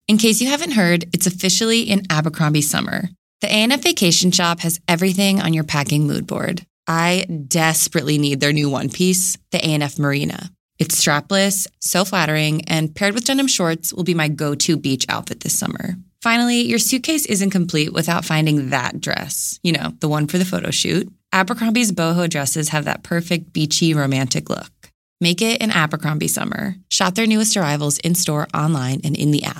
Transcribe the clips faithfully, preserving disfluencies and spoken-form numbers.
In case you haven't heard, it's officially in Abercrombie summer. The A and F Vacation Shop has everything on your packing mood board. I desperately need their new one piece, the A and F Marina. It's strapless, so flattering, and paired with denim shorts will be my go-to beach outfit this summer. Finally, your suitcase isn't complete without finding that dress. You know, the one for the photo shoot. Abercrombie's boho dresses have that perfect beachy, romantic look. Make it an Abercrombie summer. Shop their newest arrivals in-store, online, and in the app.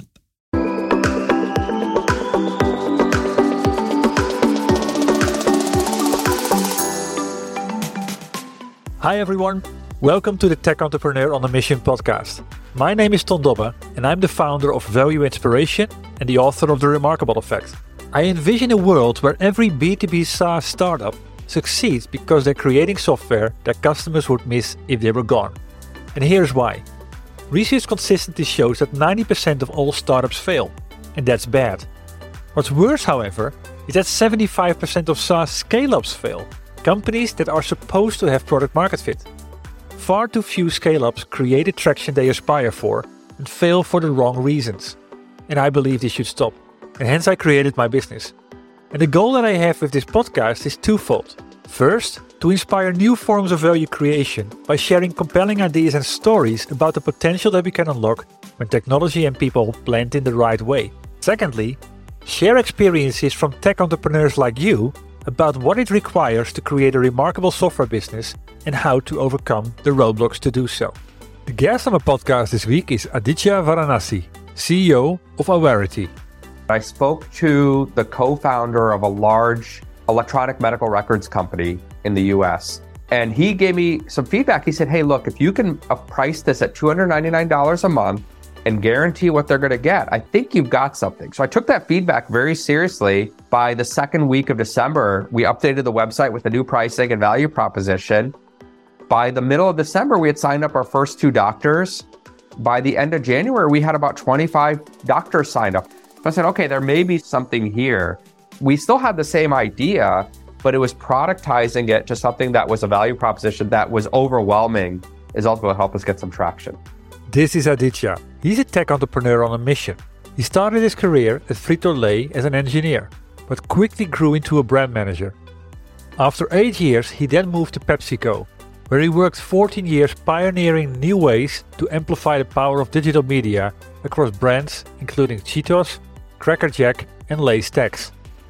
Hi everyone, welcome to the Tech Entrepreneur on a Mission podcast. My name is Ton Dobbe and I'm the founder of Value Inspiration and the author of The Remarkable Effect. I envision a world where every B two B SaaS startup succeeds because they're creating software that customers would miss if they were gone. And here's why. Research consistently shows that ninety percent of all startups fail, and that's bad. What's worse, however, is that seventy-five percent of SaaS scale-ups fail. Companies that are supposed to have product market fit. Far too few scale-ups create the traction they aspire for and fail for the wrong reasons. And I believe this should stop. And hence I created my business. And the goal that I have with this podcast is twofold. First, to inspire new forms of value creation by sharing compelling ideas and stories about the potential that we can unlock when technology and people blend in the right way. Secondly, share experiences from tech entrepreneurs like you about what it requires to create a remarkable software business and how to overcome the roadblocks to do so. The guest on my podcast this week is Aditya Varanasi, C E O of Awarity. I spoke to the co-founder of a large electronic medical records company in the U S, and he gave me some feedback. He said, hey, look, if you can price this at two hundred ninety-nine dollars a month and guarantee what they're going to get, I think you've got something. So I took that feedback very seriously. By the second week of December, we updated the website with the new pricing and value proposition. By the middle of December, we had signed up our first two doctors. By the end of January, we had about twenty-five doctors signed up. So I said, okay, there may be something here. We still had the same idea, but it was productizing it to something that was a value proposition that was overwhelming, is ultimately what helped us get some traction. This is Aditya. He's a tech entrepreneur on a mission. He started his career at Frito-Lay as an engineer, but quickly grew into a brand manager. After eight years, he then moved to PepsiCo, where he worked fourteen years pioneering new ways to amplify the power of digital media across brands including Cheetos, Cracker Jack, and Lay's Tax.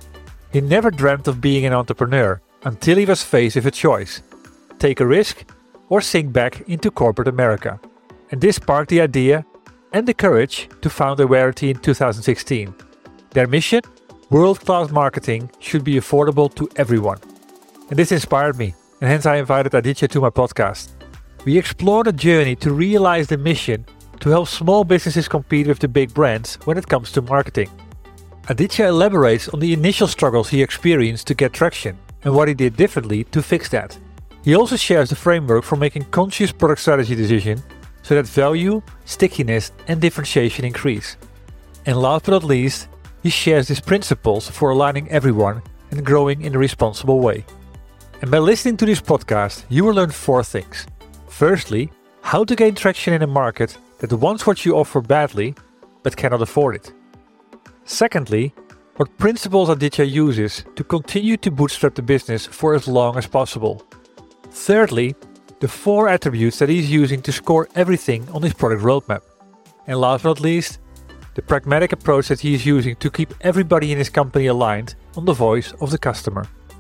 He never dreamt of being an entrepreneur until he was faced with a choice: take a risk or sink back into corporate America. And this sparked the idea and the courage to found Awarity in two thousand sixteen. Their mission? World-class marketing should be affordable to everyone. And this inspired me, and hence I invited Aditya to my podcast. We explore the journey to realize the mission to help small businesses compete with the big brands when it comes to marketing. Aditya elaborates on the initial struggles he experienced to get traction and what he did differently to fix that. He also shares the framework for making conscious product strategy decisions so that value, stickiness, and differentiation increase. And last but not least, he shares his principles for aligning everyone and growing in a responsible way. And by listening to this podcast, you will learn four things. Firstly, how to gain traction in a market that wants what you offer badly, but cannot afford it. Secondly, what principles Aditya uses to continue to bootstrap the business for as long as possible. Thirdly, the four attributes that he's using to score everything on his product roadmap. And last but not least, the pragmatic approach that he is using to keep everybody in his company aligned on the voice of the customer.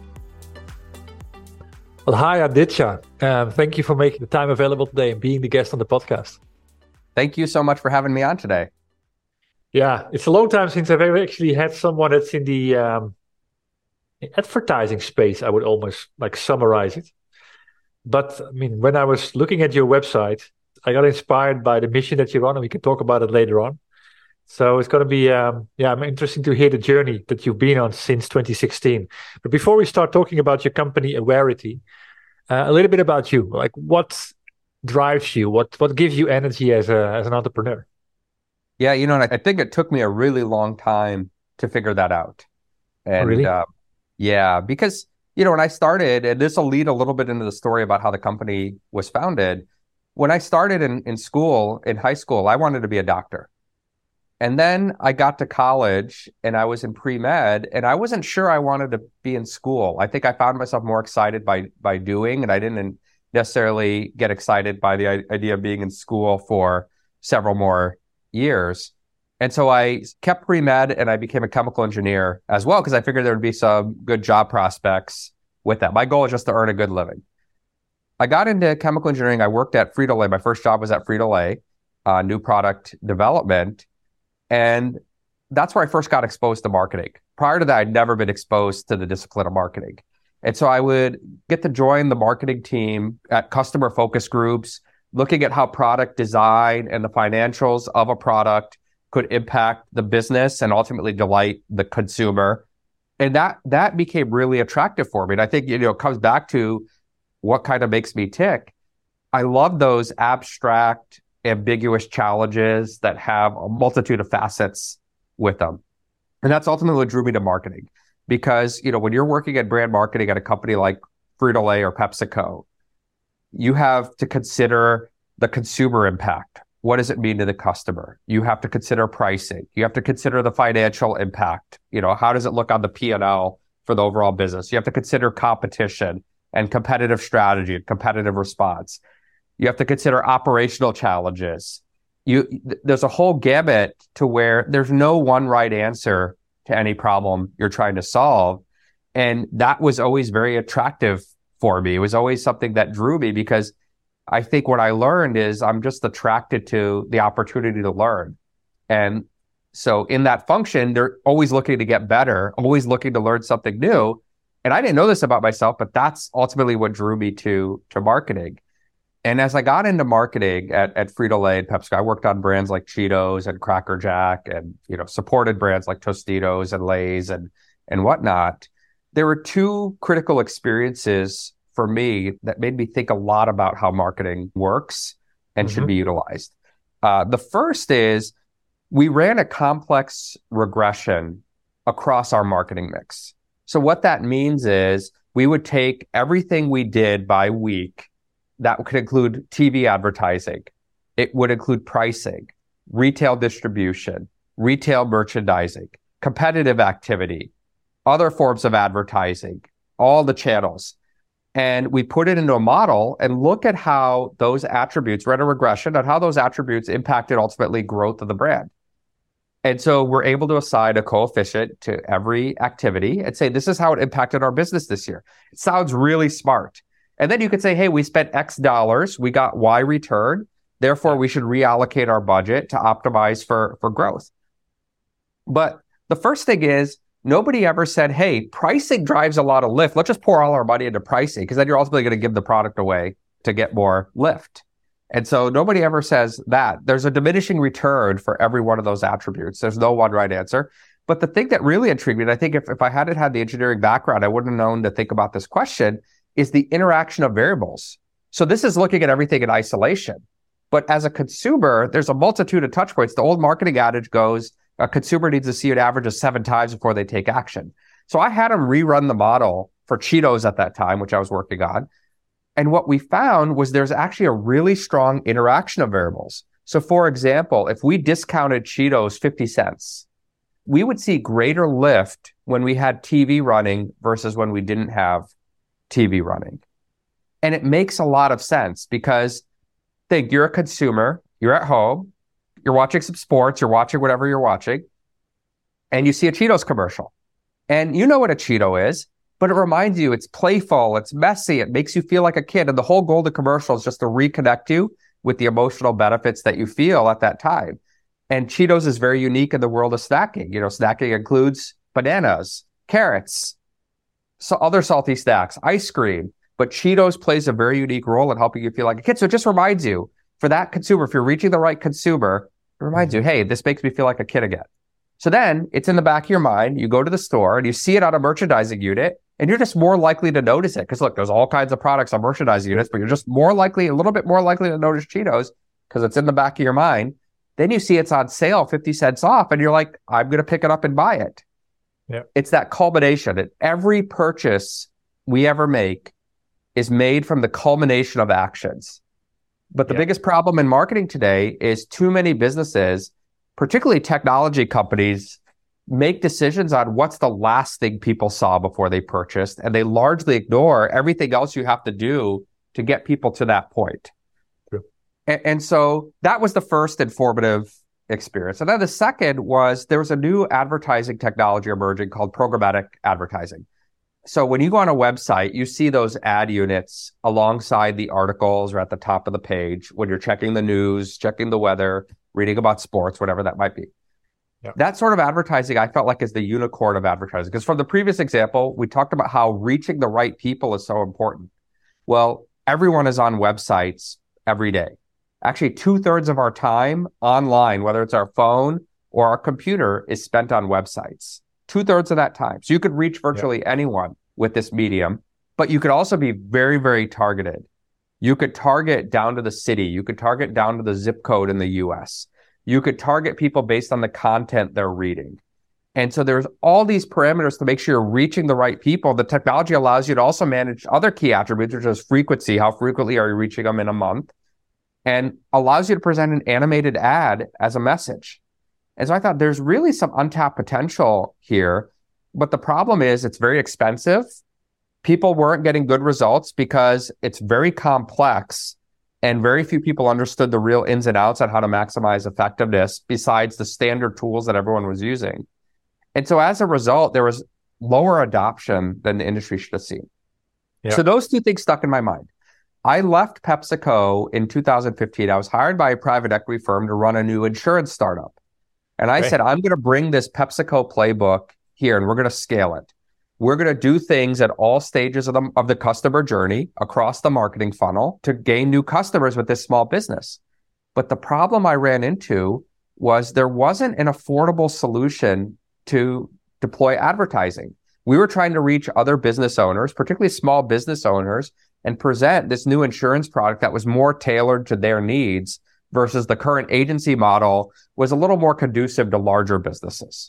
Well, hi Aditya. Um, thank you for making the time available today and being the guest on the podcast. Thank you so much for having me on today. Yeah, it's a long time since I've ever actually had someone that's in the um, advertising space, I would almost like summarize it. But I mean, when I was looking at your website, I got inspired by the mission that you're on, and we can talk about it later on. So it's going to be, um, yeah, I'm interesting to hear the journey that you've been on since twenty sixteen. But before we start talking about your company, Awarity, uh, a little bit about you. Like, what drives you? What what gives you energy as a as an entrepreneur? Yeah, you know, and I think it took me a really long time to figure that out. And oh, really? uh, yeah, because you know, when I started, and this will lead a little bit into the story about how the company was founded. When I started in, in school, in high school, I wanted to be a doctor. And then I got to college and I was in pre-med and I wasn't sure I wanted to be in school. I think I found myself more excited by by doing, and I didn't necessarily get excited by the idea of being in school for several more years. And so I kept pre-med and I became a chemical engineer as well because I figured there would be some good job prospects with that. My goal is just to earn a good living. I got into chemical engineering. I worked at Frito-Lay. My first job was at Frito-Lay, uh, new product development. And that's where I first got exposed to marketing. Prior to that, I'd never been exposed to the discipline of marketing. And so I would get to join the marketing team at customer focus groups, looking at how product design and the financials of a product could impact the business and ultimately delight the consumer. And that that became really attractive for me. And I think, you know, it comes back to what kind of makes me tick. I love those abstract, ambiguous challenges that have a multitude of facets with them. And that's ultimately what drew me to marketing. Because, you know, when you're working at brand marketing at a company like Frito-Lay or PepsiCo, you have to consider the consumer impact. What does it mean to the customer? You have to consider pricing. You have to consider the financial impact. You know, how does it look on the P and L for the overall business? You have to consider competition and competitive strategy and competitive response. You have to consider operational challenges. You, th- there's a whole gamut to where there's no one right answer to any problem you're trying to solve. And that was always very attractive for me. It was always something that drew me because I think what I learned is I'm just attracted to the opportunity to learn. And so in that function, they're always looking to get better, always looking to learn something new. And I didn't know this about myself, but that's ultimately what drew me to, to marketing. And as I got into marketing at, at Frito-Lay and PepsiCo, I worked on brands like Cheetos and Cracker Jack and, you know, supported brands like Tostitos and Lay's and, and whatnot. There were two critical experiences for me that made me think a lot about how marketing works and mm-hmm. should be utilized. Uh, the first is we ran a complex regression across our marketing mix. So what that means is we would take everything we did by week. That could include T V advertising. It would include pricing, retail distribution, retail merchandising, competitive activity, other forms of advertising, all the channels. And we put it into a model and look at how those attributes, ran a regression on how those attributes impacted ultimately growth of the brand. And so we're able to assign a coefficient to every activity and say, this is how it impacted our business this year. It sounds really smart. And then you could say, hey, we spent X dollars, we got Y return, therefore we should reallocate our budget to optimize for, for growth. But the first thing is, nobody ever said, hey, pricing drives a lot of lift. Let's just pour all our money into pricing because then you're ultimately going to give the product away to get more lift. And so nobody ever says that. There's a diminishing return for every one of those attributes. There's no one right answer. But the thing that really intrigued me, and I think if, if I hadn't had the engineering background, I wouldn't have known to think about this question, is the interaction of variables. So this is looking at everything in isolation. But as a consumer, there's a multitude of touch points. The old marketing adage goes, a consumer needs to see an average of seven times before they take action. So I had them rerun the model for Cheetos at that time, which I was working on. And what we found was there's actually a really strong interaction of variables. So for example, if we discounted Cheetos fifty cents, we would see greater lift when we had T V running versus when we didn't have T V running. And it makes a lot of sense because think you're a consumer, you're at home, you're watching some sports, you're watching whatever you're watching, and you see a Cheetos commercial. And you know what a Cheeto is, but it reminds you it's playful, it's messy, it makes you feel like a kid. And the whole goal of the commercial is just to reconnect you with the emotional benefits that you feel at that time. And Cheetos is very unique in the world of snacking. You know, snacking includes bananas, carrots, so other salty snacks, ice cream. But Cheetos plays a very unique role in helping you feel like a kid. So it just reminds you, for that consumer, if you're reaching the right consumer, it reminds you, hey, this makes me feel like a kid again. So then it's in the back of your mind. You go to the store and you see it on a merchandising unit, and you're just more likely to notice it. Because look, there's all kinds of products on merchandising units, but you're just more likely, a little bit more likely to notice Cheetos because it's in the back of your mind. Then you see it's on sale, fifty cents off, and you're like, I'm going to pick it up and buy it. Yeah. It's that culmination. And every purchase we ever make is made from the culmination of actions. But the yeah. biggest problem in marketing today is too many businesses particularly technology companies, make decisions on what's the last thing people saw before they purchased, and they largely ignore everything else you have to do to get people to that point. True. And, and so that was the first informative experience. And then the second was there was a new advertising technology emerging called programmatic advertising. So when you go on a website, you see those ad units alongside the articles or at the top of the page when you're checking the news, checking the weather, reading about sports, whatever that might be. Yeah. That sort of advertising, I felt like, is the unicorn of advertising. Because from the previous example, we talked about how reaching the right people is so important. Well, everyone is on websites every day. Actually, two thirds of our time online, whether it's our phone or our computer, is spent on websites. Two thirds of that time. So you could reach virtually yeah. anyone with this medium, but you could also be very, very targeted. You could target down to the city. You could target down to the zip code in the U S. You could target people based on the content they're reading. And so there's all these parameters to make sure you're reaching the right people. The technology allows you to also manage other key attributes, which is frequency. How frequently are you reaching them in a month? And allows you to present an animated ad as a message. And so I thought there's really some untapped potential here. But the problem is it's very expensive. People weren't getting good results because it's very complex and very few people understood the real ins and outs on how to maximize effectiveness besides the standard tools that everyone was using. And so as a result, there was lower adoption than the industry should have seen. Yeah. So those two things stuck in my mind. I left PepsiCo in two thousand fifteen. I was hired by a private equity firm to run a new insurance startup. And I right. said, I'm going to bring this PepsiCo playbook here and we're going to scale it. We're going to do things at all stages of the, of the customer journey across the marketing funnel to gain new customers with this small business. But the problem I ran into was there wasn't an affordable solution to deploy advertising. We were trying to reach other business owners, particularly small business owners, and present this new insurance product that was more tailored to their needs versus the current agency model was a little more conducive to larger businesses.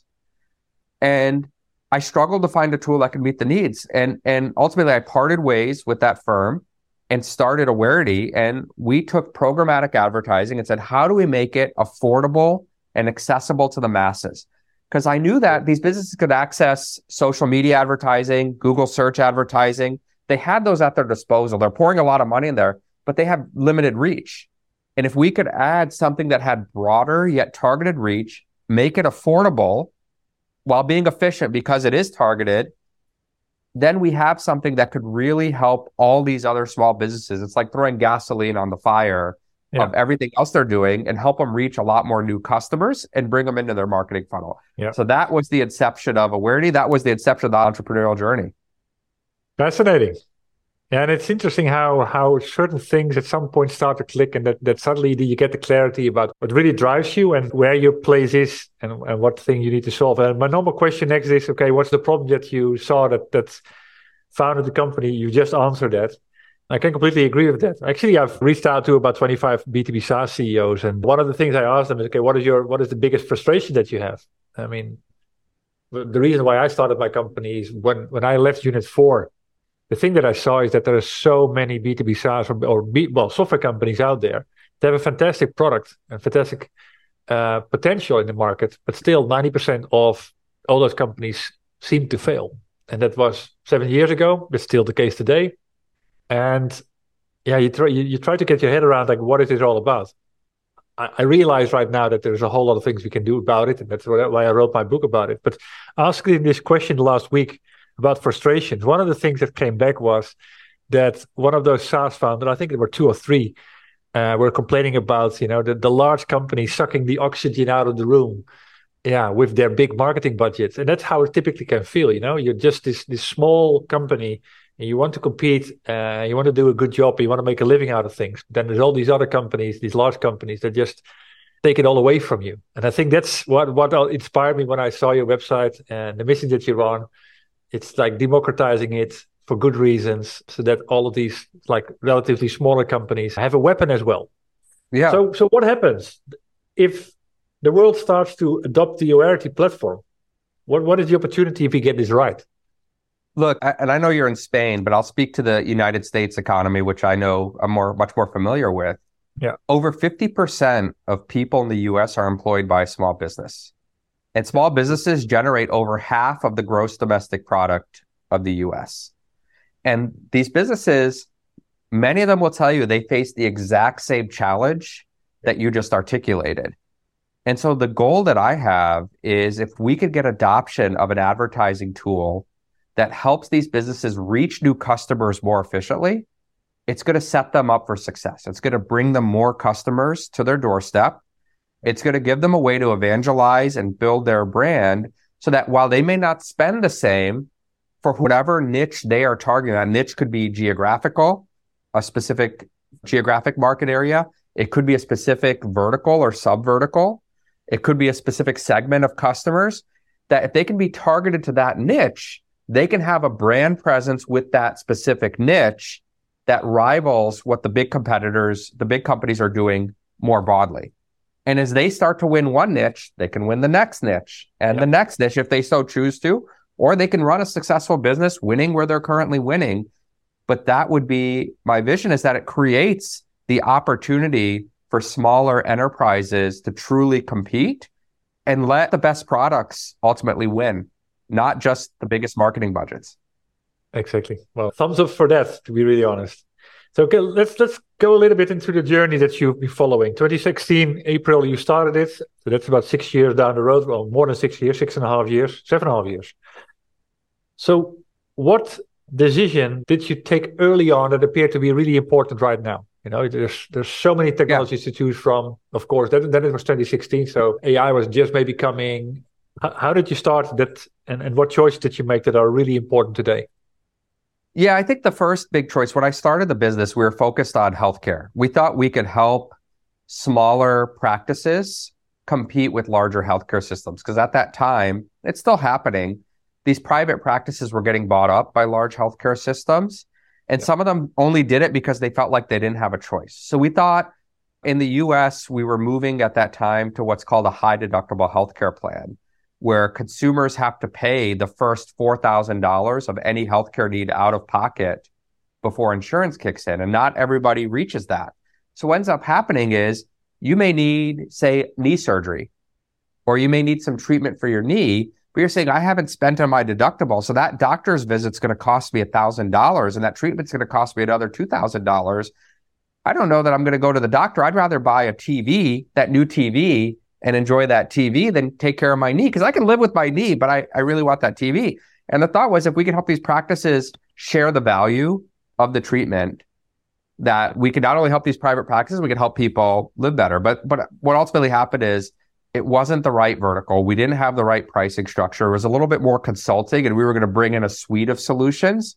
And I struggled to find a tool that could meet the needs. And, and ultimately, I parted ways with that firm and started Awareity. And we took programmatic advertising and said, how do we make it affordable and accessible to the masses? Because I knew that these businesses could access social media advertising, Google search advertising. They had those at their disposal. They're pouring a lot of money in there, but they have limited reach. And if we could add something that had broader yet targeted reach, make it affordable while being efficient because it is targeted, then we have something that could really help all these other small businesses. It's like throwing gasoline on the fire yeah. of everything else they're doing and help them reach a lot more new customers and bring them into their marketing funnel. Yeah. So that was the inception of Awareity. That was the inception of the entrepreneurial journey. Fascinating. Yeah, and it's interesting how how certain things at some point start to click and that, that suddenly you get the clarity about what really drives you and where your place is and, and what thing you need to solve. And my normal question next is, okay, what's the problem that you saw that, that founded the company? You just answered that. I can completely agree with that. Actually, I've reached out to about twenty-five B two B SaaS C E Os. And one of the things I asked them is, okay, what is your what is the biggest frustration that you have? I mean, the reason why I started my company is when, when I left Unit four, the thing that I saw is that there are so many B two B SaaS or, or B, well, software companies out there that have a fantastic product and fantastic uh, potential in the market, but still ninety percent of all those companies seem to fail. And that was seven years ago, but still the case today. And yeah, you try, you, you try to get your head around, like, what is it all about? I, I realize right now that there's a whole lot of things we can do about it. And that's why I wrote my book about it. But asking this question last week about frustrations, one of the things that came back was that one of those SaaS founders, I think there were two or three, uh, were complaining about, you know, the, the large companies sucking the oxygen out of the room, yeah, with their big marketing budgets. And that's how it typically can feel, you know, you're just this this small company and you want to compete, uh, you want to do a good job, you want to make a living out of things. Then there's all these other companies, these large companies that just take it all away from you. And I think that's what, what inspired me when I saw your website and the mission that you're on. It's like democratizing it for good reasons so that all of these like relatively smaller companies have a weapon as well. Yeah. So so what happens if the world starts to adopt the Awareity platform? What What is the opportunity if we get this right? Look, I, and I know you're in Spain, but I'll speak to the United States economy, which I know I'm more much more familiar with. Yeah. Over fifty percent of people in the U S are employed by a small business. And small businesses generate over half of the gross domestic product of the U S. And these businesses, many of them will tell you they face the exact same challenge that you just articulated. And so the goal that I have is if we could get adoption of an advertising tool that helps these businesses reach new customers more efficiently, it's going to set them up for success. It's going to bring them more customers to their doorstep. It's going to give them a way to evangelize and build their brand so that while they may not spend the same for whatever niche they are targeting, that niche could be geographical, a specific geographic market area. It could be a specific vertical or sub-vertical. It could be a specific segment of customers that if they can be targeted to that niche, they can have a brand presence with that specific niche that rivals what the big competitors, the big companies are doing more broadly. And as they start to win one niche, they can win the next niche and yep. the next niche if they so choose to, or they can run a successful business winning where they're currently winning. But that would be my vision, is that it creates the opportunity for smaller enterprises to truly compete and let the best products ultimately win, not just the biggest marketing budgets. Exactly. Well, thumbs up for that, to be really honest. So okay, let's let's go a little bit into the journey that you've been following. twenty sixteen, April, you started it. So that's about six years down the road. Well, more than six years, six and a half years, seven and a half years. So what decision did you take early on that appeared to be really important right now? You know, there's there's so many technologies yeah. to choose from. Of course, then, then it was twenty sixteen, so A I was just maybe coming. How, how did you start that, and, and what choices did you make that are really important today? Yeah, I think the first big choice, when I started the business, we were focused on healthcare. We thought we could help smaller practices compete with larger healthcare systems, because at that time, it's still happening. These private practices were getting bought up by large healthcare systems. And some of them only did it because they felt like they didn't have a choice. So we thought in the U S, we were moving at that time to what's called a high deductible healthcare plan, where consumers have to pay the first four thousand dollars of any healthcare need out of pocket before insurance kicks in. And not everybody reaches that. So what ends up happening is you may need, say, knee surgery, or you may need some treatment for your knee. But you're saying, I haven't spent on my deductible, so that doctor's visit's going to cost me one thousand dollars, and that treatment's going to cost me another two thousand dollars. I don't know that I'm going to go to the doctor. I'd rather buy a T V, that new T V, and enjoy that T V than take care of my knee, because I can live with my knee, but I, I really want that T V. And the thought was, if we could help these practices share the value of the treatment, that we could not only help these private practices, we could help people live better. But but what ultimately happened is, it wasn't the right vertical. We didn't have the right pricing structure. It was a little bit more consulting, and we were going to bring in a suite of solutions.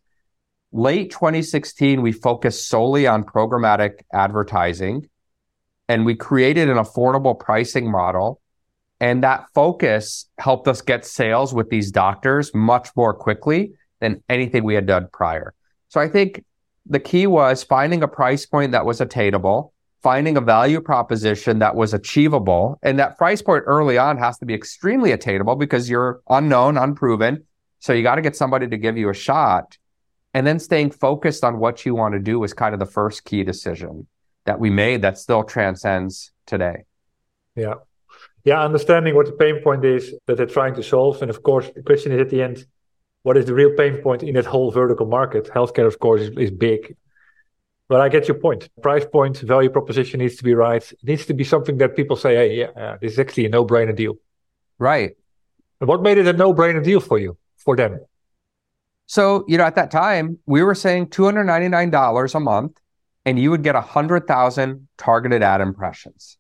Late twenty sixteen, we focused solely on programmatic advertising, and we created an affordable pricing model. And that focus helped us get sales with these doctors much more quickly than anything we had done prior. So I think the key was finding a price point that was attainable, finding a value proposition that was achievable. And that price point early on has to be extremely attainable because you're unknown, unproven. So you got to get somebody to give you a shot. And then staying focused on what you want to do was kind of the first key decision that we made that still transcends today. Yeah. Yeah, understanding what the pain point is that they're trying to solve. And of course, the question is at the end, what is the real pain point in that whole vertical market? Healthcare, of course, is, is big. But I get your point. Price point, value proposition needs to be right. It needs to be something that people say, hey, yeah, uh, this is actually a no-brainer deal. Right. And what made it a no-brainer deal for you, for them? So, you know, at that time, we were saying two hundred ninety-nine dollars a month, and you would get one hundred thousand targeted ad impressions.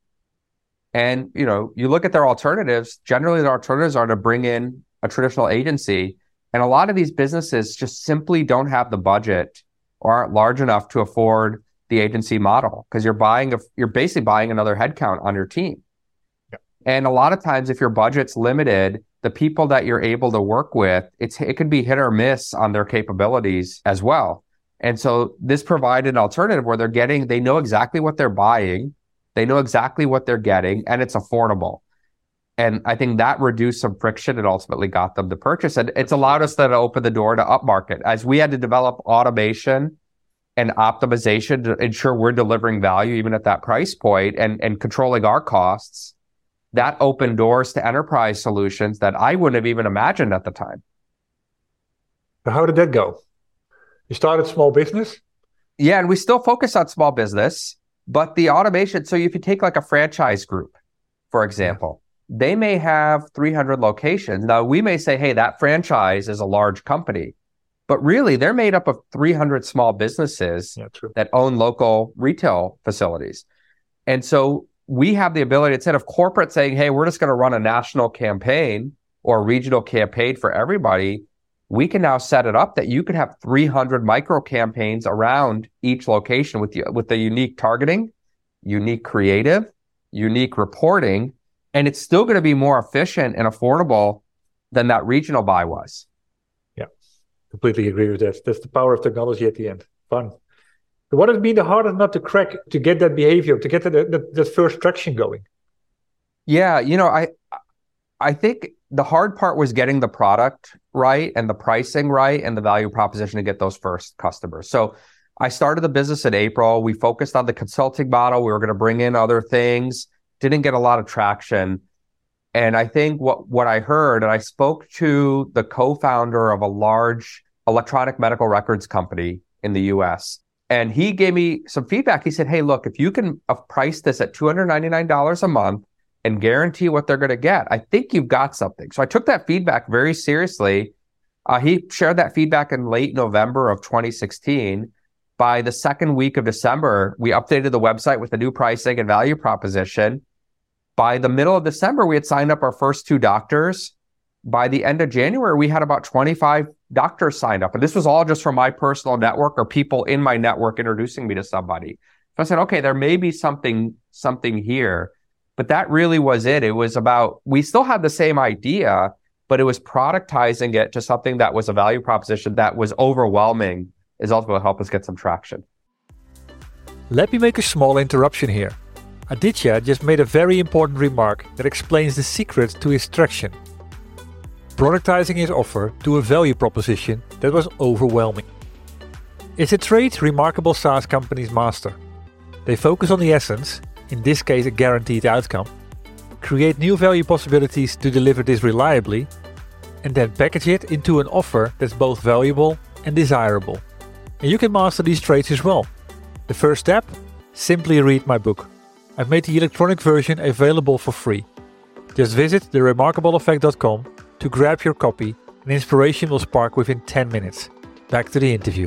And, you know, you look at their alternatives, generally their alternatives are to bring in a traditional agency. And a lot of these businesses just simply don't have the budget or aren't large enough to afford the agency model, because you're buying, a, you're basically buying another headcount on your team. Yeah. And a lot of times, if your budget's limited, the people that you're able to work with, it's it can be hit or miss on their capabilities as well. And so this provided an alternative where they're getting, they know exactly what they're buying, they know exactly what they're getting, and it's affordable. And I think that reduced some friction and ultimately got them to purchase. And it's allowed us then to open the door to upmarket. As we had to develop automation and optimization to ensure we're delivering value even at that price point and, and controlling our costs, that opened doors to enterprise solutions that I wouldn't have even imagined at the time. How did that go? You started small business? Yeah, and we still focus on small business, but the automation, so if you take like a franchise group, for example, they may have three hundred locations. Now, we may say, hey, that franchise is a large company, but really they're made up of three hundred small businesses yeah, true. that own local retail facilities. And so we have the ability, instead of corporate saying, hey, we're just going to run a national campaign or a regional campaign for everybody, we can now set it up that you could have three hundred micro campaigns around each location with the, with the unique targeting, unique creative, unique reporting, and it's still going to be more efficient and affordable than that regional buy was. Yeah, completely agree with that. That's the power of technology at the end. Fun. So what has been the hardest nut to crack to get that behavior, to get that, that, that first traction going? Yeah, you know, I I think the hard part was getting the product right and the pricing right and the value proposition to get those first customers. So I started the business in April. We focused on the consulting model. We were going to bring in other things. Didn't get a lot of traction. And I think what, what I heard, and I spoke to the co-founder of a large electronic medical records company in the U S, and he gave me some feedback. He said, hey, look, if you can price this at two hundred ninety-nine dollars a month and guarantee what they're going to get, I think you've got something. So I took that feedback very seriously. Uh, he shared that feedback in late November of twenty sixteen. By the second week of December, we updated the website with the new pricing and value proposition. By the middle of December, we had signed up our first two doctors. By the end of January, we had about twenty-five doctors signed up. And this was all just from my personal network or people in my network introducing me to somebody. So I said, okay, there may be something, something here. But that really was it. It was about, we still had the same idea, but it was productizing it to something that was a value proposition that was overwhelming, is also going to help us get some traction. Let me make a small interruption here. Aditya just made a very important remark that explains the secret to his traction. Productizing his offer to a value proposition that was overwhelming. It's a trait remarkable SaaS companies master. They focus on the essence, in this case a guaranteed outcome, create new value possibilities to deliver this reliably, and then package it into an offer that's both valuable and desirable. And you can master these traits as well. The first step? Simply read my book. I've made the electronic version available for free. Just visit the remarkable effect dot com to grab your copy, and inspiration will spark within ten minutes. Back to the interview.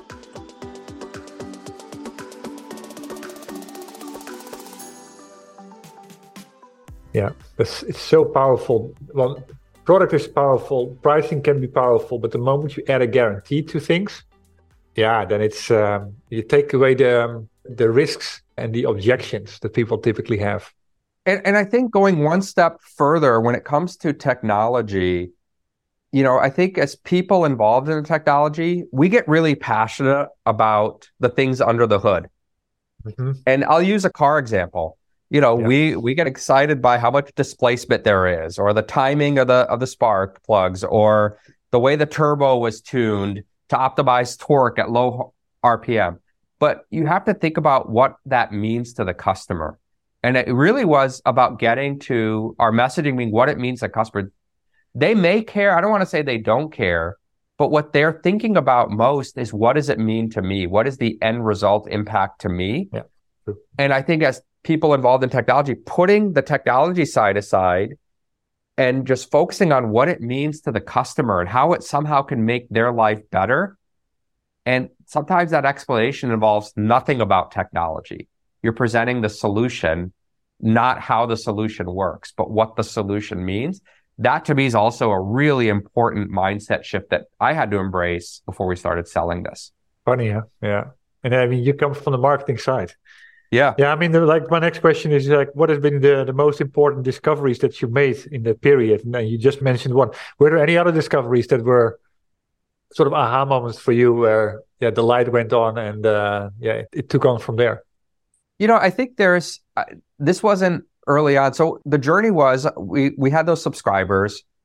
Yeah, it's, it's so powerful. Well, product is powerful, pricing can be powerful, but the moment you add a guarantee to things, yeah, then it's um, you take away the um, the risks and the objections that people typically have. And, and I think going one step further when it comes to technology, you know, I think as people involved in the technology, we get really passionate about the things under the hood. Mm-hmm. And I'll use a car example. You know, yeah. we we get excited by how much displacement there is, or the timing of the of the spark plugs, or the way the turbo was tuned to optimize torque at low R P M. But you have to think about what that means to the customer. And it really was about getting to our messaging, being what it means to customers. They may care. I don't want to say they don't care, but what they're thinking about most is, what does it mean to me? What is the end result impact to me? Yeah. And I think as people involved in technology, putting the technology side aside and just focusing on what it means to the customer and how it somehow can make their life better. And sometimes that explanation involves nothing about technology. You're presenting the solution, not how the solution works, but what the solution means. That to me is also a really important mindset shift that I had to embrace before we started selling this. Funny, huh? Yeah. And I mean, you come from the marketing side. Yeah. Yeah. I mean, the, like my next question is like, what has been the, the most important discoveries that you made in that period? And you just mentioned one. Were there any other discoveries that were sort of aha moments for you where, yeah, the light went on and uh, yeah, it, it took on from there? You know, I think there's, uh, this wasn't early on. So the journey was, we we had those subscribers.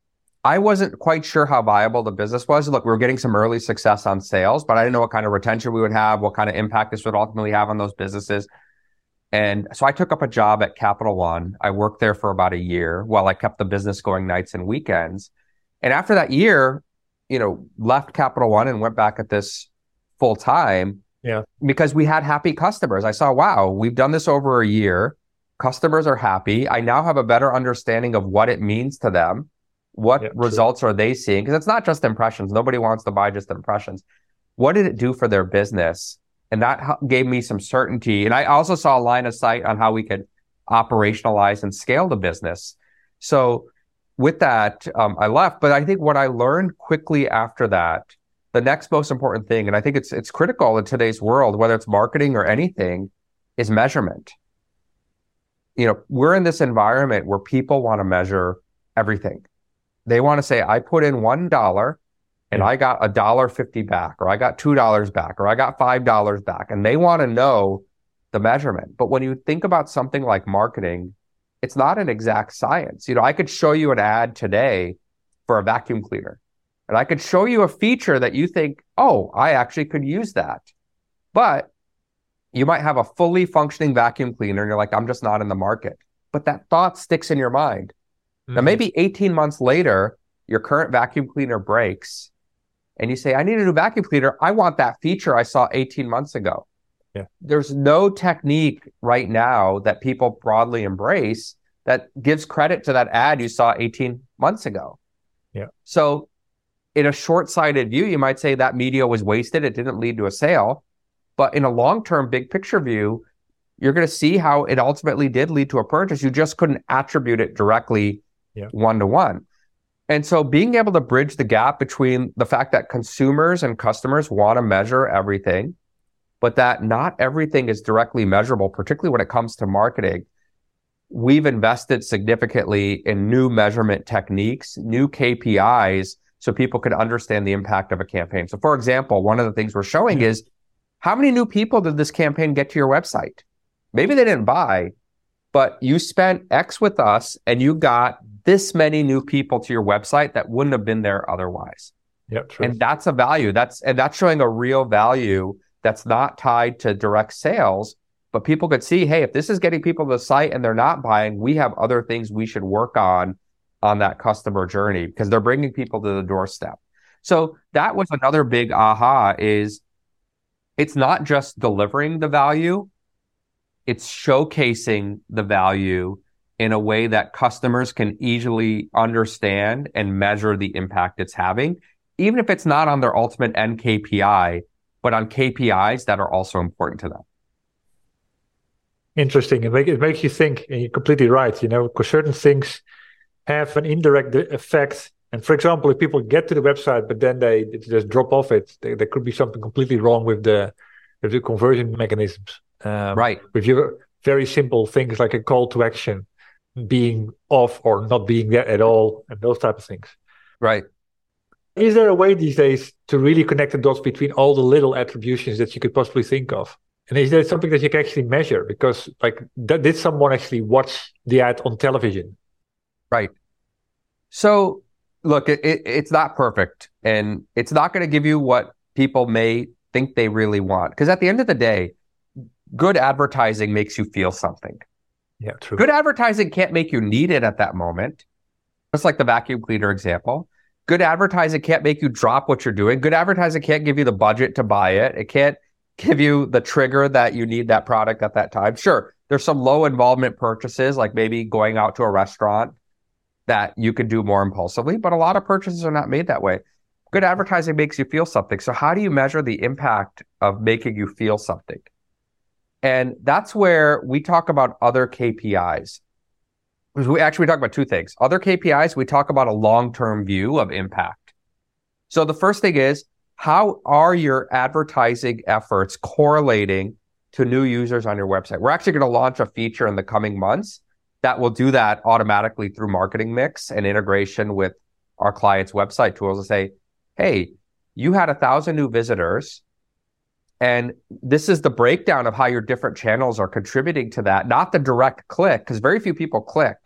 I wasn't quite sure how viable the business was. Look, we were getting some early success on sales, but I didn't know what kind of retention we would have, what kind of impact this would ultimately have on those businesses. And so I took up a job at Capital One. I worked there for about a year while I kept the business going nights and weekends. And after that year, you know, left Capital One and went back at this full time. Yeah. Because we had happy customers. I saw, wow, we've done this over a year. Customers are happy. I now have a better understanding of what it means to them. What yeah, results true. Are they seeing? Because it's not just impressions. Nobody wants to buy just impressions. What did it do for their business? And that gave me some certainty. And I also saw a line of sight on how we could operationalize and scale the business. So with that, um, I left. But I think what I learned quickly after that, the next most important thing, and I think it's it's critical in today's world, whether it's marketing or anything, is measurement. You know, we're in this environment where people want to measure everything. They want to say, I put in one dollar and yeah. I got a dollar fifty back, or I got two dollars back, or I got five dollars back. And they want to know the measurement. But when you think about something like marketing, it's not an exact science. You know, I could show you an ad today for a vacuum cleaner, and I could show you a feature that you think, oh, I actually could use that. But you might have a fully functioning vacuum cleaner and you're like, I'm just not in the market. But that thought sticks in your mind. Now, maybe eighteen months later, your current vacuum cleaner breaks and you say, I need a new vacuum cleaner. I want that feature I saw eighteen months ago. Yeah. There's no technique right now that people broadly embrace that gives credit to that ad you saw eighteen months ago. Yeah. So in a short-sighted view, you might say that media was wasted. It didn't lead to a sale. But in a long-term big picture view, you're going to see how it ultimately did lead to a purchase. You just couldn't attribute it directly Yeah. one-to-one. And so being able to bridge the gap between the fact that consumers and customers want to measure everything, but that not everything is directly measurable, particularly when it comes to marketing. We've invested significantly in new measurement techniques, new K P Is, so people could understand the impact of a campaign. So for example, one of the things we're showing is, how many new people did this campaign get to your website? Maybe they didn't buy, but you spent X with us and you got this many new people to your website that wouldn't have been there otherwise. Yeah, true. And that's a value. That's and that's showing a real value that's not tied to direct sales, but people could see, hey, if this is getting people to the site and they're not buying, we have other things we should work on on that customer journey because they're bringing people to the doorstep. So that was another big aha is it's not just delivering the value, it's showcasing the value in a way that customers can easily understand and measure the impact it's having, even if it's not on their ultimate end K P I, but on K P Is that are also important to them. Interesting. It, make, it makes you think, and you're completely right, you know, because certain things have an indirect effect. And for example, if people get to the website, but then they just drop off it, there, there could be something completely wrong with the, with the conversion mechanisms. Um, right. With your very simple things like a call to action being off or not being there at all, and those type of things. Right. Is there a way these days to really connect the dots between all the little attributions that you could possibly think of? And is there something that you can actually measure? Because like, th- did someone actually watch the ad on television? Right. So look, it, it, it's not perfect, and it's not going to give you what people may think they really want. Because at the end of the day, good advertising makes you feel something. Yeah, true. Good advertising can't make you need it at that moment. Just like the vacuum cleaner example. Good advertising can't make you drop what you're doing. Good advertising can't give you the budget to buy it. It can't give you the trigger that you need that product at that time. Sure, there's some low involvement purchases, like maybe going out to a restaurant that you could do more impulsively, but a lot of purchases are not made that way. Good advertising makes you feel something. So how do you measure the impact of making you feel something? And that's where we talk about other K P Is. We actually we talk about two things. Other K P Is, we talk about a long-term view of impact. So the first thing is, how are your advertising efforts correlating to new users on your website? We're actually going to launch a feature in the coming months that will do that automatically through Marketing Mix and integration with our clients' website tools to say, hey, you had a thousand new visitors, and this is the breakdown of how your different channels are contributing to that, not the direct click, because very few people click.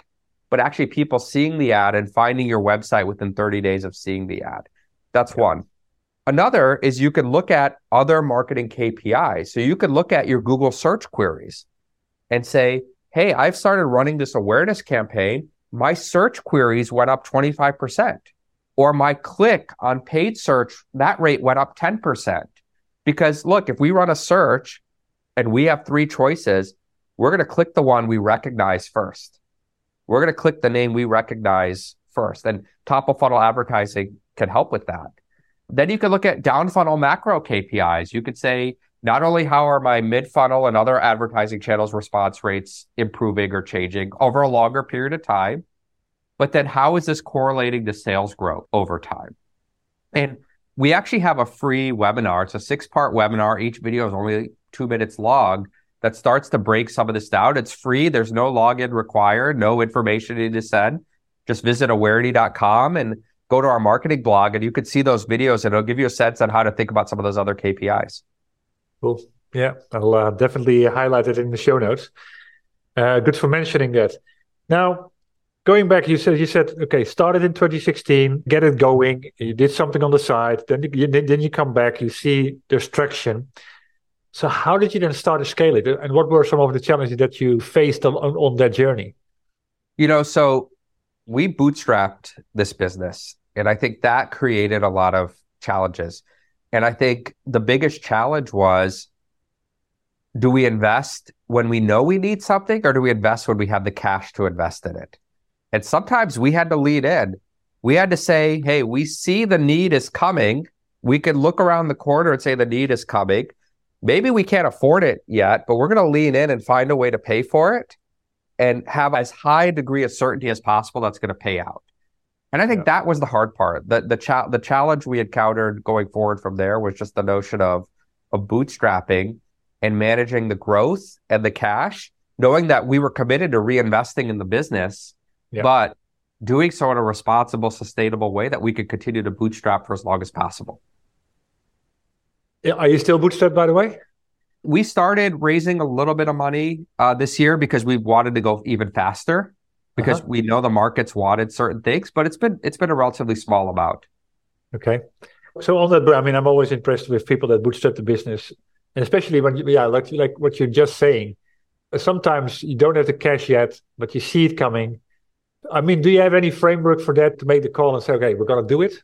but actually people seeing the ad and finding your website within thirty days of seeing the ad. That's yeah. one. Another is you can look at other marketing K P Is. So you can look at your Google search queries and say, hey, I've started running this awareness campaign. My search queries went up twenty-five percent. Or my click on paid search, that rate went up ten percent. Because look, if we run a search and we have three choices, we're going to click the one we recognize first. We're going to click the name we recognize first. And top of funnel advertising can help with that. Then you can look at down funnel macro K P Is. You could say, not only how are my mid funnel and other advertising channels response rates improving or changing over a longer period of time, but then how is this correlating to sales growth over time? And we actually have a free webinar. It's a six-part webinar. Each video is only two minutes long that starts to break some of this down. It's free. There's no login required, no information you need to send. Just visit awareness dot com and go to our marketing blog, and you can see those videos, and it'll give you a sense on how to think about some of those other K P Is. Cool. Yeah, I'll uh, definitely highlight it in the show notes. Uh, good for mentioning that. Now, going back, you said, you said, okay, started in twenty sixteen, get it going. You did something on the side. Then you, then you come back, you see there's traction. So how did you then start to scale it? And what were some of the challenges that you faced on, on, on that journey? You know, so we bootstrapped this business, and I think that created a lot of challenges. And I think the biggest challenge was, do we invest when we know we need something, or do we invest when we have the cash to invest in it? And sometimes we had to lead in. We had to say, hey, we see the need is coming. We could look around the corner and say the need is coming. Maybe we can't afford it yet, but we're going to lean in and find a way to pay for it and have as high a degree of certainty as possible that's going to pay out. And I think yeah. that was the hard part. The the, cha- the challenge we encountered going forward from there was just the notion of, of bootstrapping and managing the growth and the cash, knowing that we were committed to reinvesting in the business, yeah. but doing so in a responsible, sustainable way that we could continue to bootstrap for as long as possible. Yeah, are you still bootstrapped, by the way? We started raising a little bit of money uh, this year because we wanted to go even faster, because uh-huh. we know the markets wanted certain things, but it's been it's been a relatively small amount. Okay. So on that, I mean, I'm always impressed with people that bootstrap the business, and especially when, you, yeah, like like what you're just saying. Sometimes you don't have the cash yet, but you see it coming. I mean, do you have any framework for that to make the call and say, okay, we're going to do it?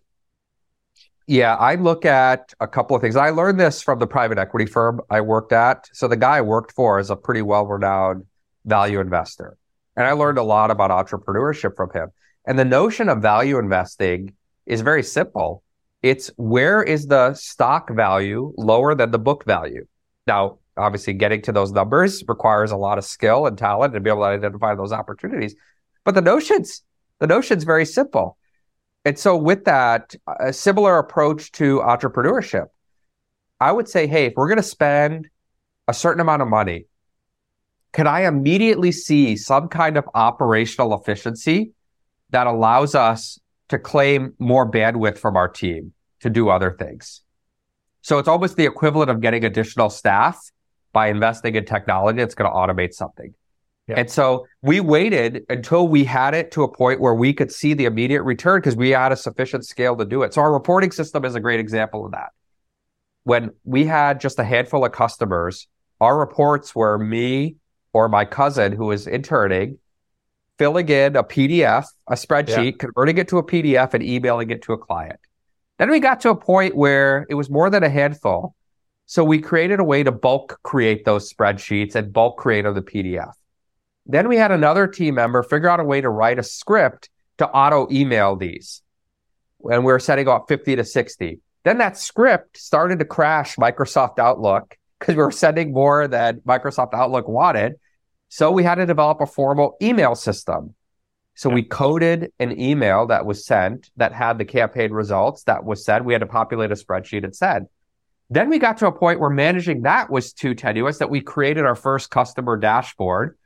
Yeah, I look at a couple of things. I learned this from the private equity firm I worked at. So the guy I worked for is a pretty well-renowned value investor. And I learned a lot about entrepreneurship from him. And the notion of value investing is very simple. It's where is the stock value lower than the book value? Now, obviously, getting to those numbers requires a lot of skill and talent to be able to identify those opportunities. But the notion's, the notion's very simple. And so with that, a similar approach to entrepreneurship, I would say, hey, if we're going to spend a certain amount of money, can I immediately see some kind of operational efficiency that allows us to claim more bandwidth from our team to do other things? So it's almost the equivalent of getting additional staff by investing in technology that's going to automate something. Yeah. And so we waited until we had it to a point where we could see the immediate return because we had a sufficient scale to do it. So our reporting system is a great example of that. When we had just a handful of customers, our reports were me or my cousin who was interning, filling in a P D F, a spreadsheet, yeah. converting it to a P D F and emailing it to a client. Then we got to a point where it was more than a handful. So we created a way to bulk create those spreadsheets and bulk create the P D F. Then we had another team member figure out a way to write a script to auto email these. And we were setting up fifty to sixty. Then that script started to crash Microsoft Outlook because we were sending more than Microsoft Outlook wanted. So we had to develop a formal email system. So we coded an email that was sent that had the campaign results that was sent. We had to populate a spreadsheet and send. Then we got to a point where managing that was too tenuous that we created our first customer dashboard.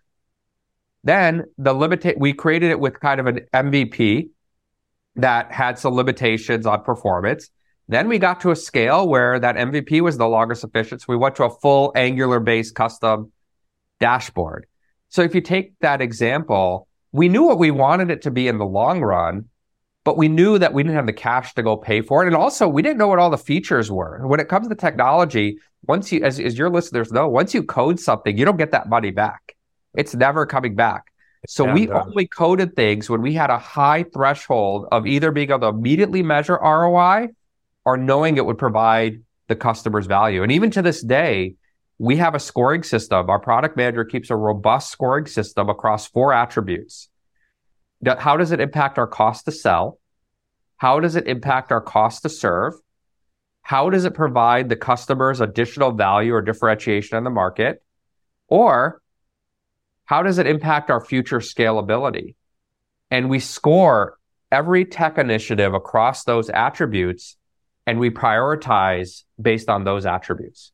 Then the limita- we created it with kind of an M V P that had some limitations on performance. Then we got to a scale where that M V P was no longer sufficient. So we went to a full Angular-based custom dashboard. So if you take that example, we knew what we wanted it to be in the long run, but we knew that we didn't have the cash to go pay for it. And also, we didn't know what all the features were. When it comes to technology, once you, as, as your listeners know, once you code something, you don't get that money back. It's never coming back. So Yeah, we no. only coded things when we had a high threshold of either being able to immediately measure R O I or knowing it would provide the customer's value. And even to this day, we have a scoring system. Our product manager keeps a robust scoring system across four attributes. How does it impact our cost to sell? How does it impact our cost to serve? How does it provide the customers additional value or differentiation in the market? Or how does it impact our future scalability? And we score every tech initiative across those attributes, and we prioritize based on those attributes.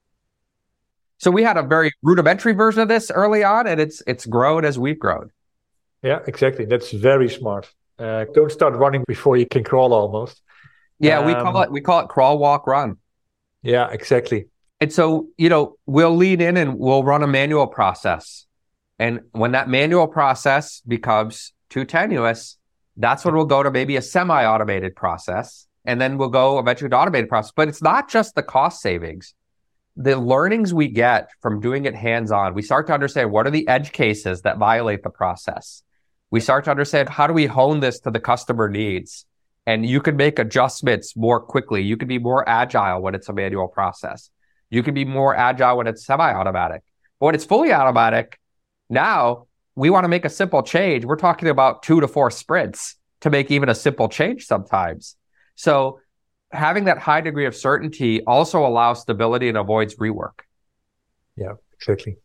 So we had a very rudimentary version of this early on, and it's it's grown as we've grown. Yeah, exactly. That's very smart. Uh, don't start running before you can crawl almost. Yeah, Um, we call it we call it crawl, walk, run. Yeah, exactly. And so, you know, we'll lean in and we'll run a manual process. And when that manual process becomes too tenuous, that's when we'll go to maybe a semi-automated process. And then we'll go eventually to automated process. But it's not just the cost savings. The learnings we get from doing it hands-on, we start to understand what are the edge cases that violate the process. We start to understand how do we hone this to the customer needs. And you can make adjustments more quickly. You can be more agile when it's a manual process. You can be more agile when it's semi-automatic. But when it's fully automatic, now we want to make a simple change. We're talking about two to four sprints to make even a simple change sometimes. So having that high degree of certainty also allows stability and avoids rework. Yeah, exactly.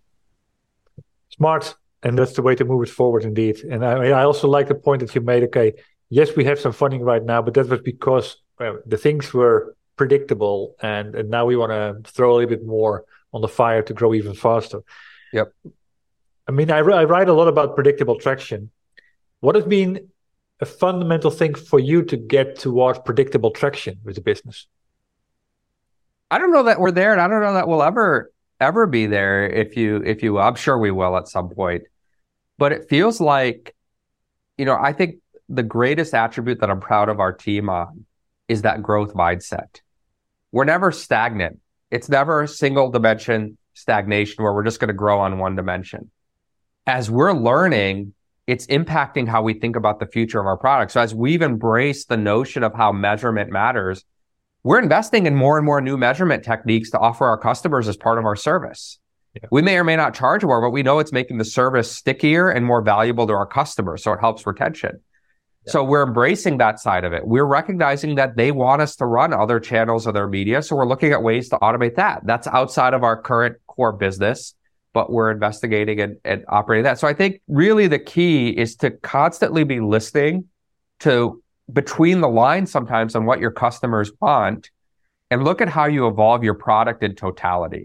Smart. And that's the way to move it forward indeed. And I, I also like the point that you made. Okay, yes, we have some funding right now, but that was because well, the things were predictable, and, and now we want to throw a little bit more on the fire to grow even faster. Yep. I mean, I, I write a lot about predictable traction. What has been a fundamental thing for you to get towards predictable traction with the business? I don't know that we're there, and I don't know that we'll ever ever be there. If you, if you, I'm sure we will at some point. But it feels like, you know, I think the greatest attribute that I'm proud of our team on is that growth mindset. We're never stagnant. It's never a single dimension stagnation where we're just going to grow on one dimension. As we're learning, it's impacting how we think about the future of our product. So as we've embraced the notion of how measurement matters, we're investing in more and more new measurement techniques to offer our customers as part of our service. Yeah. We may or may not charge more, but we know it's making the service stickier and more valuable to our customers, so it helps retention. Yeah. So we're embracing that side of it. We're recognizing that they want us to run other channels of their media, so we're looking at ways to automate that. That's outside of our current core business, but we're investigating and, and operating that. So I think really the key is to constantly be listening to between the lines sometimes on what your customers want and look at how you evolve your product in totality.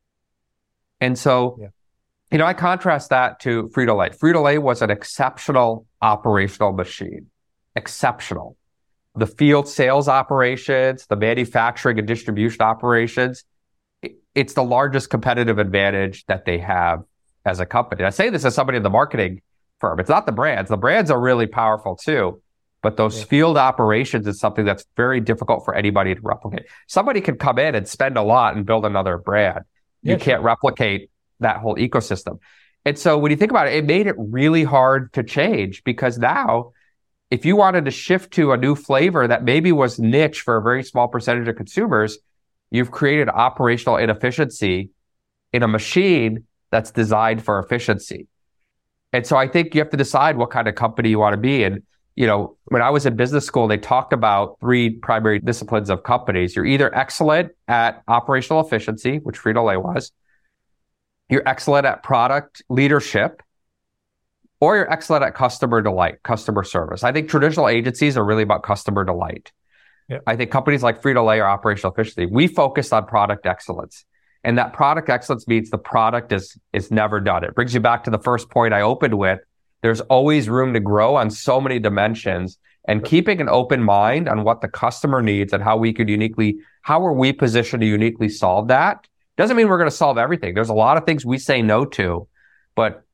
And so, yeah. you know, I contrast that to Frito-Lay. Frito-Lay was an exceptional operational machine, exceptional. The field sales operations, the manufacturing and distribution operations, it's the largest competitive advantage that they have as a company. I say this as somebody in the marketing firm. It's not the brands. The brands are really powerful too. But those yeah. field operations is something that's very difficult for anybody to replicate. Somebody can come in and spend a lot and build another brand. You yeah, can't sure. replicate that whole ecosystem. And so when you think about it, it made it really hard to change because now if you wanted to shift to a new flavor that maybe was niche for a very small percentage of consumers, you've created operational inefficiency in a machine that's designed for efficiency. And so I think you have to decide what kind of company you want to be. And you know, when I was in business school, they talked about three primary disciplines of companies. You're either excellent at operational efficiency, which Frito-Lay was. You're excellent at product leadership, or you're excellent at customer delight, customer service. I think traditional agencies are really about customer delight. Yeah. I think companies like Frito-Lay are operational efficiency. We focus on product excellence. And that product excellence means the product is, is never done. It brings you back to the first point I opened with. There's always room to grow on so many dimensions, and keeping an open mind on what the customer needs and how we could uniquely, how are we positioned to uniquely solve that? Doesn't mean we're going to solve everything. There's a lot of things we say no to, but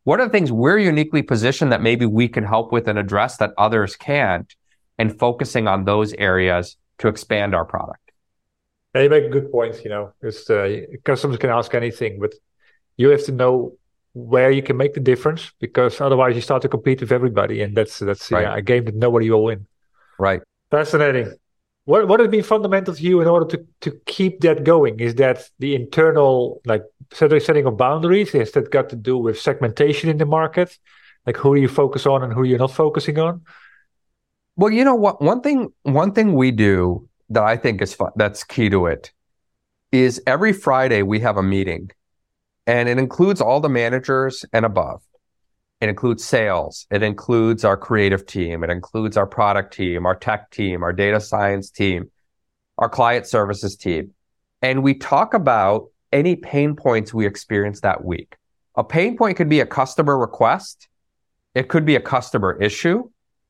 what are the things we're uniquely positioned that maybe we can help with and address that others can't, and focusing on those areas to expand our product. Yeah, you make a good point, you know, because uh, customers can ask anything, but you have to know where you can make the difference, because otherwise you start to compete with everybody, and that's that's Right. yeah, a game that nobody will win. Right. Fascinating. What what has been fundamental to you in order to, to keep that going? Is that the internal, like, setting setting of boundaries? Has that got to do with segmentation in the market? Like, who do you focus on and who you're not focusing on? Well, you know what? One thing, one thing we do that I think is fun, that's key to it, is every Friday we have a meeting, and it includes all the managers and above. It includes sales. It includes our creative team. It includes our product team, our tech team, our data science team, our client services team. And we talk about any pain points we experience that week. A pain point could be a customer request. It could be a customer issue.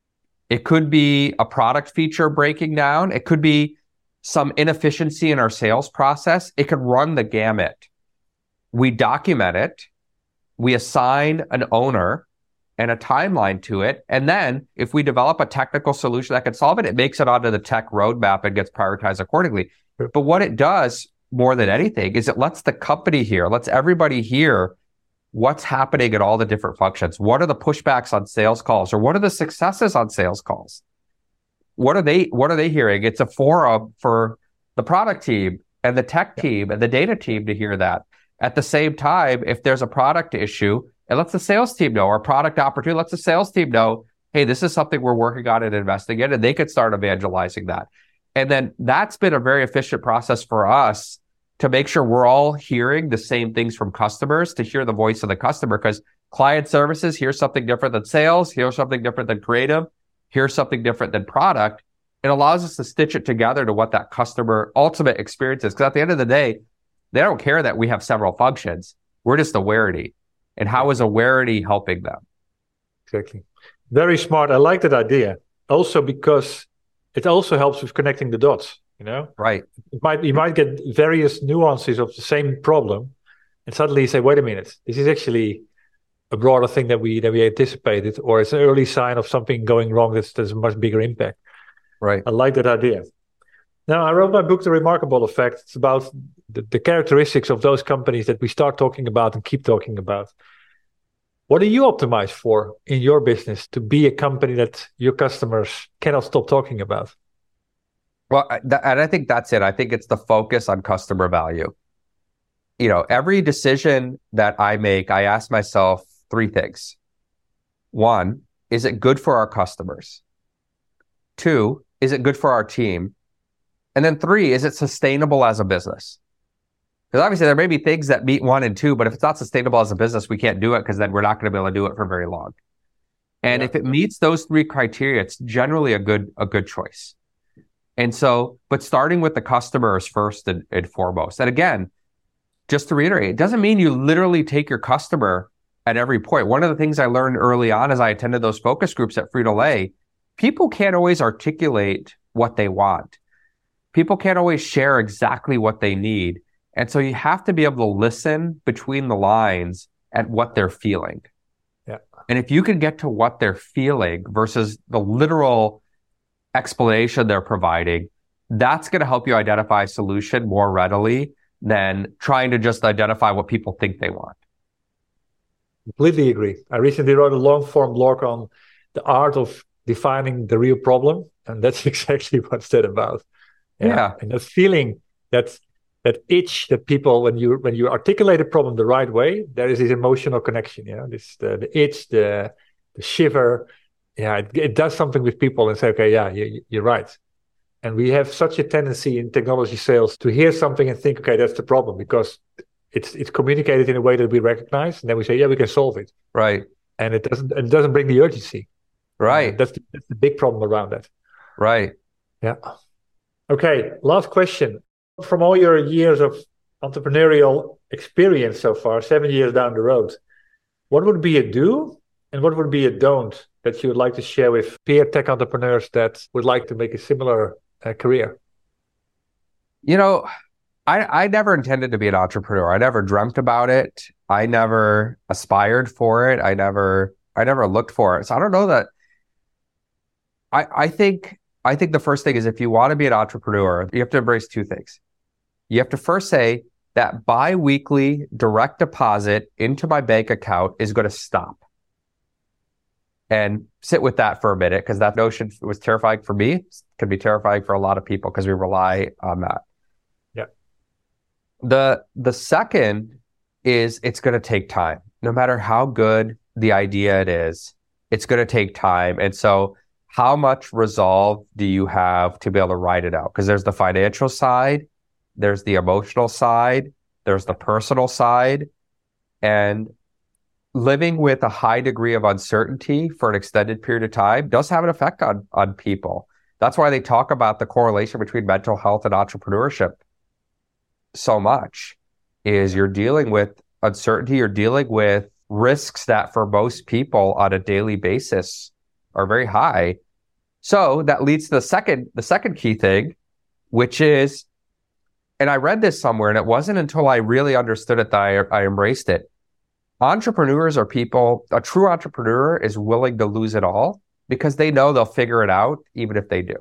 It could be a product feature breaking down. It could be some inefficiency in our sales process. It could run the gamut. We document it. We assign an owner and a timeline to it. And then if we develop a technical solution that can solve it, it makes it onto the tech roadmap and gets prioritized accordingly. But what it does more than anything is it lets the company hear, lets everybody hear what's happening at all the different functions. What are the pushbacks on sales calls, or what are the successes on sales calls? What are they, what are they hearing? It's a forum for the product team and the tech team and the data team to hear that. At the same time, if there's a product issue, it lets the sales team know, or product opportunity lets the sales team know, hey, this is something we're working on and investing in, and they could start evangelizing that. And then that's been a very efficient process for us to make sure we're all hearing the same things from customers, to hear the voice of the customer, because client services hear something different than sales, hear something different than creative, hear something different than product. It allows us to stitch it together to what that customer ultimate experience is. Because at the end of the day, they don't care that we have several functions. We're just Awarenity. And how is Awarenity helping them? Exactly. Very smart. I like that idea. Also because it also helps with connecting the dots, you know? Right. It might, you might get various nuances of the same problem, and suddenly you say, wait a minute, this is actually a broader thing that we that we anticipated, or it's an early sign of something going wrong that's, that's a much bigger impact. Right. I like that idea. Now, I wrote my book, The Remarkable Effect. It's about the, the characteristics of those companies that we start talking about and keep talking about. What do you optimize for in your business to be a company that your customers cannot stop talking about? Well, th- and I think that's it. I think it's the focus on customer value. You know, every decision that I make, I ask myself three things. One, is it good for our customers? Two, is it good for our team? And then three, is it sustainable as a business? Because obviously there may be things that meet one and two, but if it's not sustainable as a business, we can't do it, because then we're not going to be able to do it for very long. And yeah. if it meets those three criteria, it's generally a good a good choice. And so, but starting with the customers first and, and foremost. And again, just to reiterate, it doesn't mean you literally take your customer at every point. One of the things I learned early on as I attended those focus groups at Frito-Lay, people can't always articulate what they want. People can't always share exactly what they need. And so you have to be able to listen between the lines at what they're feeling. Yeah. And if you can get to what they're feeling versus the literal explanation they're providing, that's going to help you identify a solution more readily than trying to just identify what people think they want. Completely agree. I recently wrote a long form blog on the art of defining the real problem. And that's exactly what's that about. Yeah. yeah. And that feeling, that that itch that people, when you when you articulate a problem the right way, there is this emotional connection. You know, this the, the itch, the the shiver. Yeah, it, it does something with people and say, okay, yeah, you, you're right. And we have such a tendency in technology sales to hear something and think, okay, that's the problem, because it's it's communicated in a way that we recognize, and then we say, yeah, we can solve it. Right. And it doesn't it doesn't bring the urgency. Right. Uh, that's, the, that's the big problem around that. Right. Yeah. Okay, last question. From all your years of entrepreneurial experience so far, seven years down the road, what would be a do and what would be a don't that you would like to share with peer tech entrepreneurs that would like to make a similar uh, career? You know, I, I never intended to be an entrepreneur. I never dreamt about it. I never aspired for it. I never, I never looked for it. So I don't know that. I, I think, I think the first thing is if you want to be an entrepreneur, you have to embrace two things. You have to first say that bi-weekly direct deposit into my bank account is going to stop. And sit with that for a minute, because that notion was terrifying for me. It can be terrifying for a lot of people because we rely on that. Yeah. The the second is it's going to take time. No matter how good the idea it is, it's going to take time. And so how much resolve do you have to be able to write it out? Because there's the financial side, there's the emotional side, there's the personal side, and living with a high degree of uncertainty for an extended period of time does have an effect on, on people. That's why they talk about the correlation between mental health and entrepreneurship so much, is you're dealing with uncertainty, you're dealing with risks that for most people on a daily basis are very high. So that leads to the second, the second key thing, which is, and I read this somewhere, and it wasn't until I really understood it that I, I embraced it. Entrepreneurs are people, a true entrepreneur is willing to lose it all because they know they'll figure it out even if they do.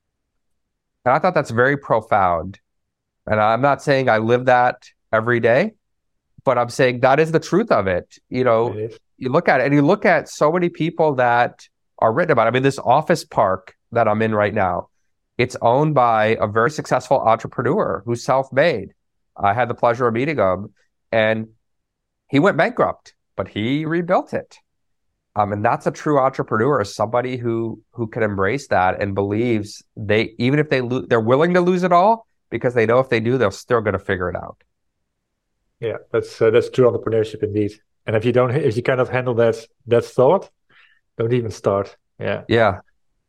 And I thought that's very profound. And I'm not saying I live that every day, but I'm saying that is the truth of it. You know, it you look at it and you look at so many people that are written about. I mean, this office park that I'm in right now, it's owned by a very successful entrepreneur who's self-made. I had the pleasure of meeting him, and he went bankrupt, but he rebuilt it. Um, and that's a true entrepreneur, somebody who who can embrace that and believes they, even if they lo- they're willing to lose it all, because they know if they do, they're still going to figure it out. Yeah, that's uh, that's true entrepreneurship indeed. And if you don't, if you kind of handle that that thought, don't even start. Yeah. Yeah.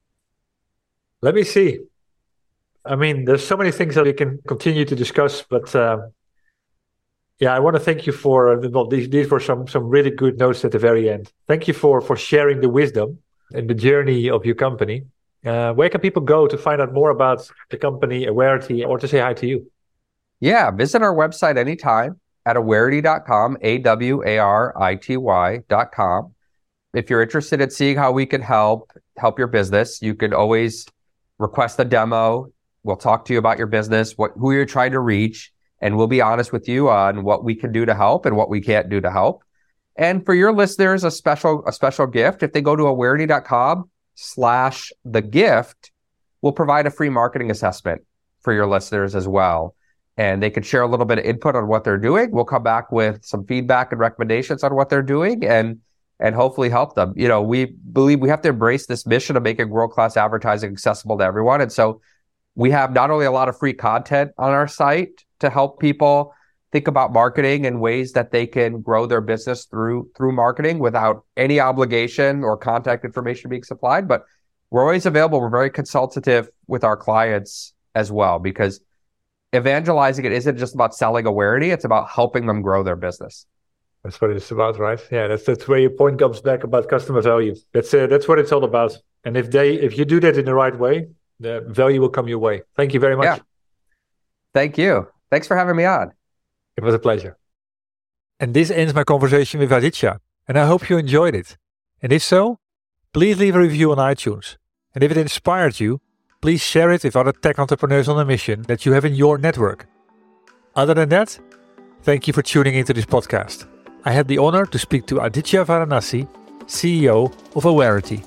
Let me see. I mean, there's so many things that we can continue to discuss, but. Um, Yeah, I want to thank you for, uh, well, these, these were some some really good notes at the very end. Thank you for for sharing the wisdom and the journey of your company. Uh, where can people go to find out more about the company, Awarity, or to say hi to you? Yeah, visit our website anytime at awarity dot com, A W A R I T Y dot com. If you're interested in seeing how we can help, help your business, you can always request a demo. We'll talk to you about your business, what who you're trying to reach. And we'll be honest with you on what we can do to help and what we can't do to help. And for your listeners, a special a special gift. If they go to awarity dot com slash the gift, we'll provide a free marketing assessment for your listeners as well. And they can share a little bit of input on what they're doing. We'll come back with some feedback and recommendations on what they're doing and and hopefully help them. You know, we believe we have to embrace this mission of making world-class advertising accessible to everyone. And so we have not only a lot of free content on our site to help people think about marketing and ways that they can grow their business through through marketing without any obligation or contact information being supplied. But we're always available. We're very consultative with our clients as well, because evangelizing it isn't just about selling Awarity. It's about helping them grow their business. That's what it's about, right? Yeah, that's that's where your point comes back about customer value. That's uh, that's what it's all about. And if they if you do that in the right way, the value will come your way. Thank you very much. Yeah. Thank you. Thanks for having me on. It was a pleasure. And this ends my conversation with Aditya, and I hope you enjoyed it. And if so, please leave a review on iTunes. And if it inspired you, please share it with other tech entrepreneurs on a mission that you have in your network. Other than that, thank you for tuning into this podcast. I had the honor to speak to Aditya Varanasi, C E O of Awarity.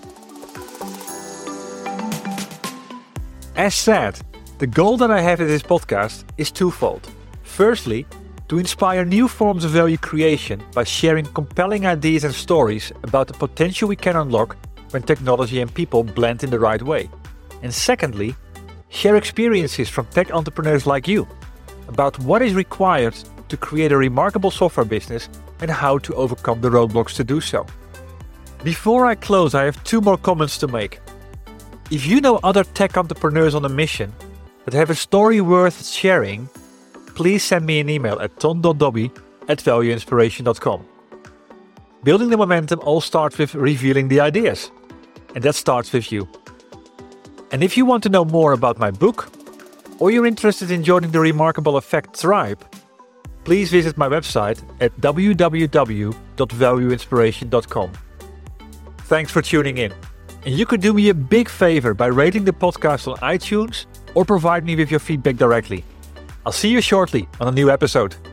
As said, the goal that I have in this podcast is twofold. Firstly, to inspire new forms of value creation by sharing compelling ideas and stories about the potential we can unlock when technology and people blend in the right way. And secondly, share experiences from tech entrepreneurs like you about what is required to create a remarkable software business and how to overcome the roadblocks to do so. Before I close, I have two more comments to make. If you know other tech entrepreneurs on a mission that have a story worth sharing, please send me an email at ton dot dobby at value inspiration dot com. Building the momentum all starts with revealing the ideas, and that starts with you. And if you want to know more about my book, or you're interested in joining the Remarkable Effect tribe, please visit my website at w w w dot value inspiration dot com. Thanks for tuning in. And you could do me a big favor by rating the podcast on iTunes or provide me with your feedback directly. I'll see you shortly on a new episode.